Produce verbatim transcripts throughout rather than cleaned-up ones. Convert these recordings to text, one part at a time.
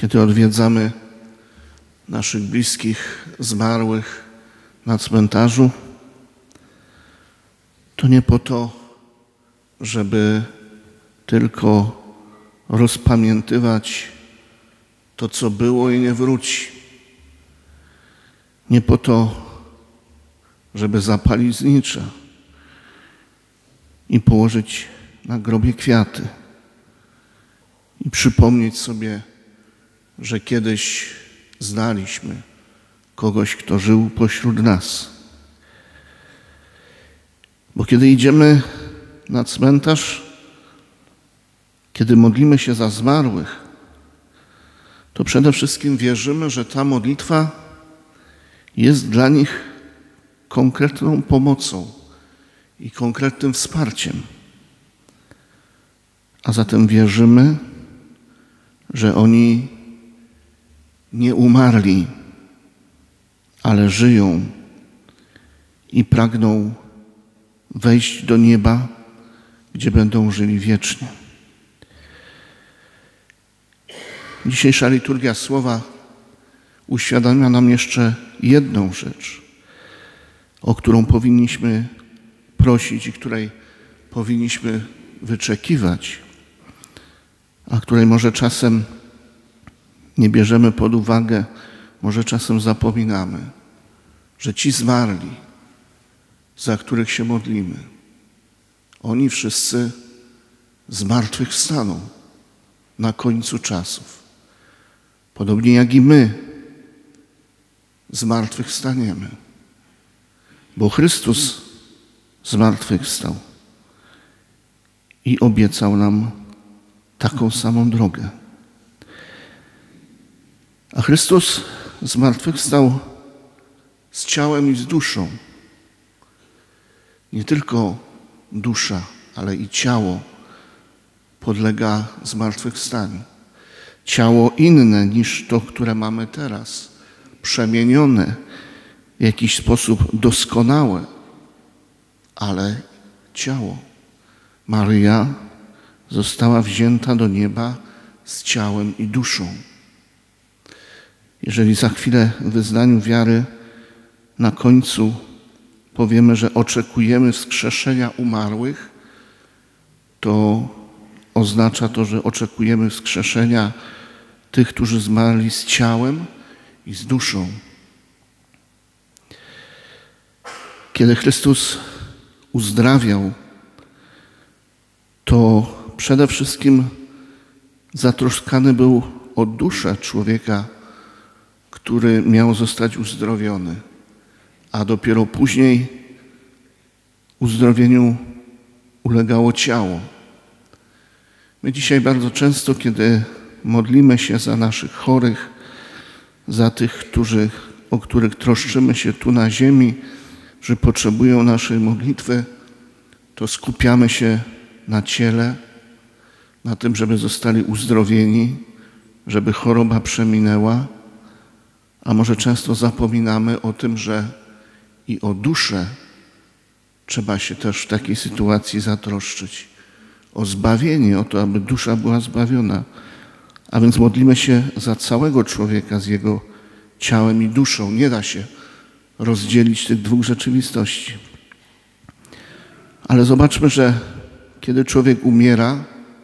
kiedy odwiedzamy naszych bliskich zmarłych na cmentarzu, to nie po to, żeby tylko rozpamiętywać to, co było i nie wróci. Nie po to, żeby zapalić znicze i położyć na grobie kwiaty i przypomnieć sobie, że kiedyś znaliśmy kogoś, kto żył pośród nas. Bo kiedy idziemy na cmentarz, kiedy modlimy się za zmarłych, to przede wszystkim wierzymy, że ta modlitwa jest dla nich konkretną pomocą i konkretnym wsparciem. A zatem wierzymy, że oni nie umarli, ale żyją i pragną wejść do nieba, gdzie będą żyli wiecznie. Dzisiejsza liturgia słowa uświadamia nam jeszcze jedną rzecz, o którą powinniśmy prosić i której powinniśmy wyczekiwać, a której może czasem nie bierzemy pod uwagę, może czasem zapominamy, że ci zmarli, za których się modlimy, oni wszyscy zmartwychwstaną na końcu czasów. Podobnie jak i my zmartwychwstaniemy, bo Chrystus zmartwychwstał i obiecał nam taką samą drogę. A Chrystus zmartwychwstał z ciałem i z duszą. Nie tylko dusza, ale i ciało podlega zmartwychwstaniu. Ciało inne niż to, które mamy teraz, przemienione, w jakiś sposób doskonałe, ale ciało. Maryja została wzięta do nieba z ciałem i duszą. Jeżeli za chwilę w wyznaniu wiary na końcu powiemy, że oczekujemy wskrzeszenia umarłych, to oznacza to, że oczekujemy wskrzeszenia tych, którzy zmarli z ciałem i z duszą. Kiedy Chrystus uzdrawiał, to przede wszystkim zatroskany był o duszę człowieka, który miał zostać uzdrowiony, a dopiero później uzdrowieniu ulegało ciało. My dzisiaj bardzo często, kiedy modlimy się za naszych chorych, za tych, którzy, o których troszczymy się tu na ziemi, że potrzebują naszej modlitwy, to skupiamy się na ciele, na tym, żeby zostali uzdrowieni, żeby choroba przeminęła, a może często zapominamy o tym, że i o duszę trzeba się też w takiej sytuacji zatroszczyć. O zbawienie, o to, aby dusza była zbawiona. A więc modlimy się za całego człowieka z jego ciałem i duszą. Nie da się rozdzielić tych dwóch rzeczywistości. Ale zobaczmy, że kiedy człowiek umiera,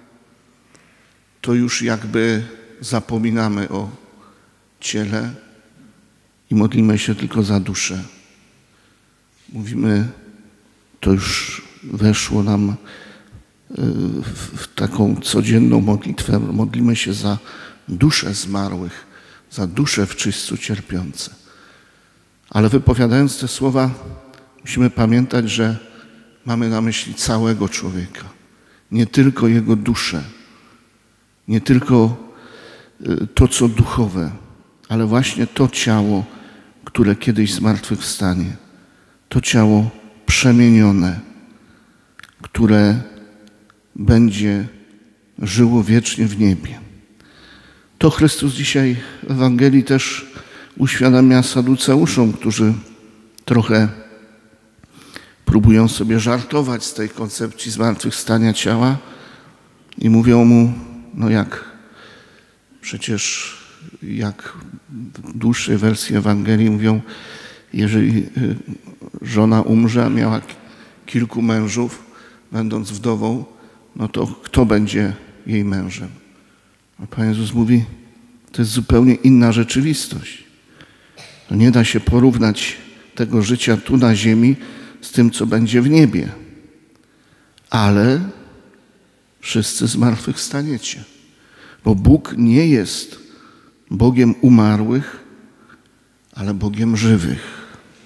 to już jakby zapominamy o ciele i modlimy się tylko za duszę. Mówimy, to już weszło nam w taką codzienną modlitwę. Modlimy się za dusze zmarłych, za dusze w czyśćcu cierpiące. Ale wypowiadając te słowa, musimy pamiętać, że mamy na myśli całego człowieka. Nie tylko jego duszę, nie tylko to, co duchowe, ale właśnie to ciało, które kiedyś zmartwychwstanie. To ciało przemienione, które będzie żyło wiecznie w niebie. To Chrystus dzisiaj w Ewangelii też uświadamia Saduceuszom, którzy trochę próbują sobie żartować z tej koncepcji zmartwychwstania ciała i mówią mu, no jak, przecież jak w dłuższej wersji Ewangelii mówią, jeżeli żona umrze, a miała kilku mężów, będąc wdową, no to kto będzie jej mężem? A Pan Jezus mówi, to jest zupełnie inna rzeczywistość. To nie da się porównać tego życia tu na ziemi z tym, co będzie w niebie. Ale wszyscy zmartwychwstaniecie. Bo Bóg nie jest Bogiem umarłych, ale Bogiem żywych.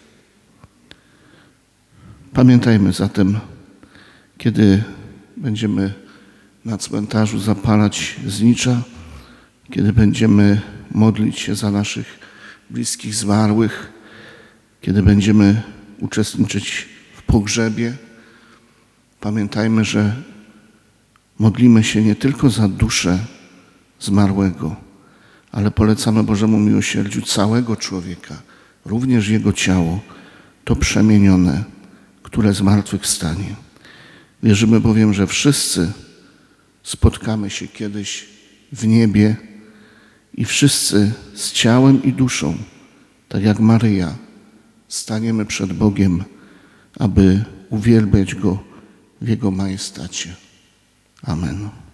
Pamiętajmy zatem, kiedy będziemy na cmentarzu zapalać znicza, kiedy będziemy modlić się za naszych bliskich zmarłych, kiedy będziemy uczestniczyć w pogrzebie, pamiętajmy, że modlimy się nie tylko za duszę zmarłego, ale polecamy Bożemu miłosierdziu całego człowieka, również jego ciało, to przemienione, które zmartwychwstanie. Wierzymy bowiem, że wszyscy spotkamy się kiedyś w niebie i wszyscy z ciałem i duszą, tak jak Maryja, staniemy przed Bogiem, aby uwielbiać Go w Jego majestacie. Amen.